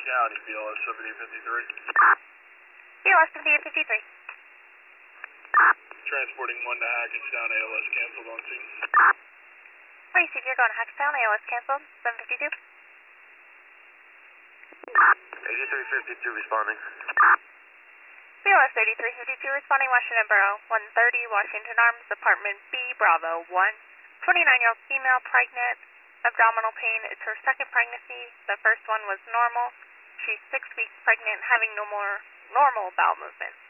County, BLS 7053. BLS 7053. Transporting 1 to Hackettstown, ALS canceled on scene. Receive, you're going to Hackettstown, ALS canceled, 752. 8352 responding. BLS 8352 responding, Washington Borough, 130 Washington Arms, apartment B, Bravo 1. 29-year-old female, pregnant, abdominal pain. It's her second pregnancy. The first one was normal. She's 6 weeks pregnant, having no more normal bowel movements.